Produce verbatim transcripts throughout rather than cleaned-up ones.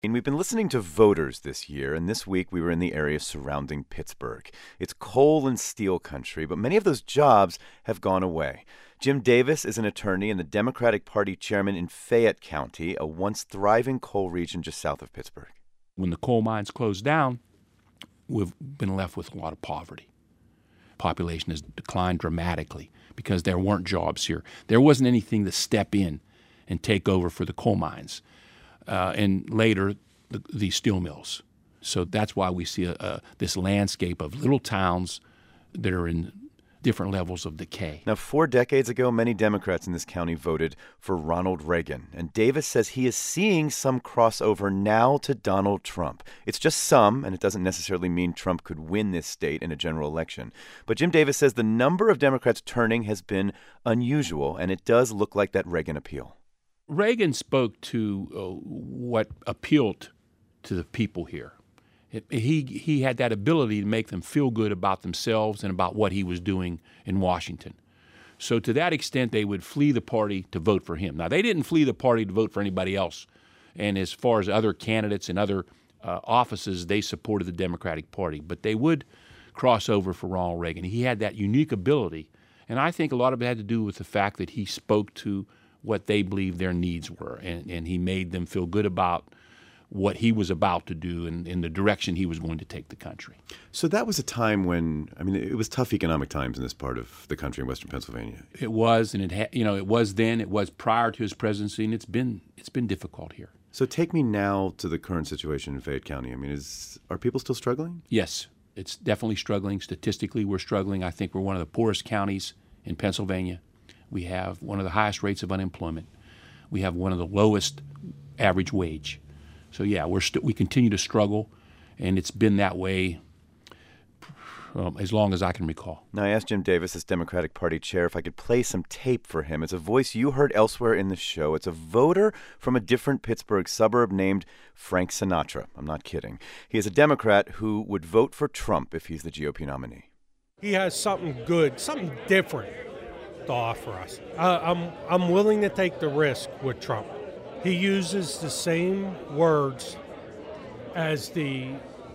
And we've been listening to voters this year, and this week we were in the area surrounding Pittsburgh. It's coal and steel country, but many of those jobs have gone away. Jim Davis is an attorney and the Democratic Party chairman in Fayette County, a once thriving coal region just south of Pittsburgh. When the coal mines closed down, we've been left with a lot of poverty. Population has declined dramatically because there weren't jobs here. There wasn't anything to step in and take over for the coal mines. Uh, and later, the, the steel mills. So that's why we see a, a, this landscape of little towns that are in different levels of decay. Now, four decades ago, many Democrats in this county voted for Ronald Reagan. And Davis says he is seeing some crossover now to Donald Trump. It's just some, and it doesn't necessarily mean Trump could win this state in a general election. But Jim Davis says the number of Democrats turning has been unusual, and it does look like that Reagan appeal. Reagan spoke to uh, what appealed to the people here. It, he he had that ability to make them feel good about themselves and about what he was doing in Washington. So to that extent, they would flee the party to vote for him. Now, they didn't flee the party to vote for anybody else. And as far as other candidates and other uh, offices, they supported the Democratic Party. But they would cross over for Ronald Reagan. He had that unique ability. And I think a lot of it had to do with the fact that he spoke to what they believed their needs were, and, and he made them feel good about what he was about to do and in the direction he was going to take the country. So that was a time when, I mean, it was tough economic times in this part of the country in western Pennsylvania. It was, and it ha- you know, it was then, it was prior to his presidency, and it's been it's been difficult here. So take me now to the current situation in Fayette County. I mean, is are people still struggling? Yes, it's definitely struggling. Statistically, we're struggling. I think we're one of the poorest counties in Pennsylvania. We have one of the highest rates of unemployment. We have one of the lowest average wage. So yeah, we're st- we continue to struggle, and it's been that way um, as long as I can recall. Now, I asked Jim Davis, as Democratic Party chair, if I could play some tape for him. It's a voice you heard elsewhere in the show. It's a voter from a different Pittsburgh suburb named Frank Sinatra. I'm not kidding. He is a Democrat who would vote for Trump if he's the G O P nominee. He has something good, something different to offer us. Uh, I'm I'm willing to take the risk with Trump. He uses the same words as the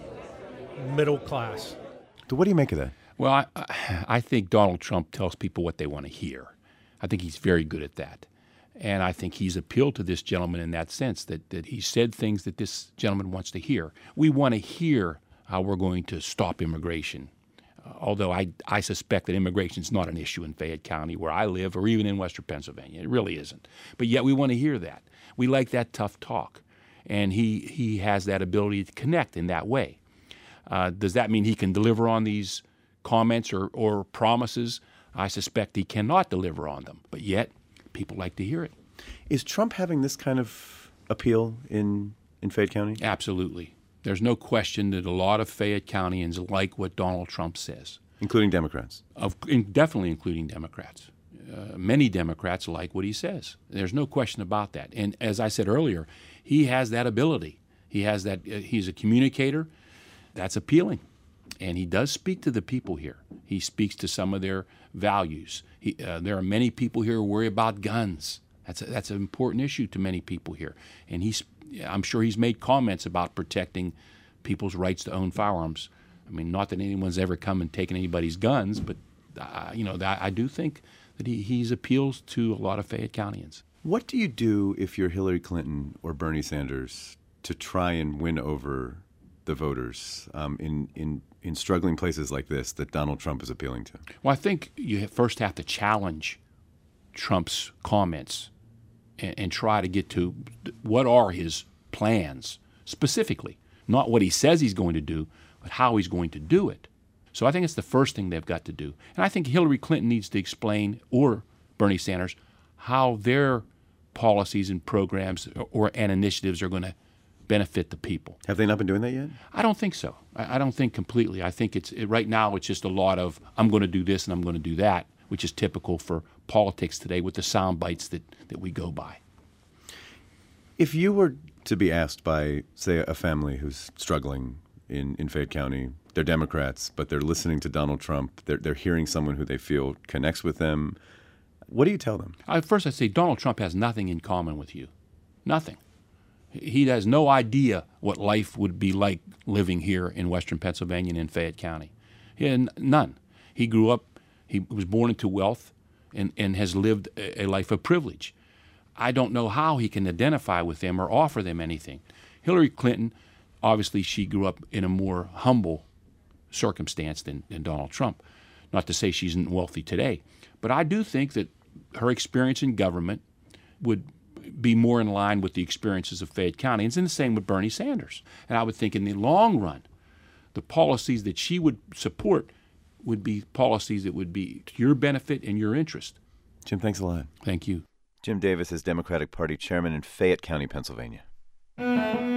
middle class. So what do you make of that? Well, I, I think Donald Trump tells people what they want to hear. I think he's very good at that. And I think he's appealed to this gentleman in that sense, that, that he said things that this gentleman wants to hear. We want to hear how we're going to stop immigration. Although I, I suspect that immigration is not an issue in Fayette County where I live or even in western Pennsylvania. It really isn't. But yet we want to hear that. We like that tough talk. And he, he has that ability to connect in that way. Uh, does that mean he can deliver on these comments or, or promises? I suspect he cannot deliver on them. But yet people like to hear it. Is Trump having this kind of appeal in, in Fayette County? Absolutely. There's no question that a lot of Fayette Countyans like what Donald Trump says. Including Democrats? Of, in, definitely including Democrats. Uh, many Democrats like what he says. There's no question about that. And as I said earlier, he has that ability. He has that. Uh, he's a communicator. That's appealing. And he does speak to the people here. He speaks to some of their values. He, uh, there are many people here who worry about guns. That's a, that's an important issue to many people here. And he's I'm sure he's made comments about protecting people's rights to own firearms. I mean, not that anyone's ever come and taken anybody's guns, but, uh, you know, I, I do think that he he's appeals to a lot of Fayette Countyans. What do you do if you're Hillary Clinton or Bernie Sanders to try and win over the voters um, in, in, in struggling places like this that Donald Trump is appealing to? Well, I think you first have to challenge Trump's comments and, and try to get to what are his plans specifically, not what he says he's going to do, but how he's going to do it. So I think it's the first thing they've got to do. And I think Hillary Clinton needs to explain, or Bernie Sanders, how their policies and programs or and initiatives are going to benefit the people. Have they not been doing that yet? I don't think so. I, I don't think completely. I think it's it, right now it's just a lot of I'm going to do this and I'm going to do that, which is typical for politics today with the sound bites that, that we go by. If you were to be asked by, say, a family who's struggling in, in Fayette County, they're Democrats, but they're listening to Donald Trump, they're, they're hearing someone who they feel connects with them, what do you tell them? I, first, I'd say Donald Trump has nothing in common with you. Nothing. He has no idea what life would be like living here in western Pennsylvania and in Fayette County. He had none. He grew up, he was born into wealth and, and has lived a, a life of privilege. I don't know how he can identify with them or offer them anything. Hillary Clinton, obviously she grew up in a more humble circumstance than, than Donald Trump. Not to say she isn't wealthy today, but I do think that her experience in government would be more in line with the experiences of Fayette County. And it's the same with Bernie Sanders. And I would think in the long run, the policies that she would support would be policies that would be to your benefit and your interest. Jim, thanks a lot. Thank you. Jim Davis is Democratic Party chairman in Fayette County, Pennsylvania.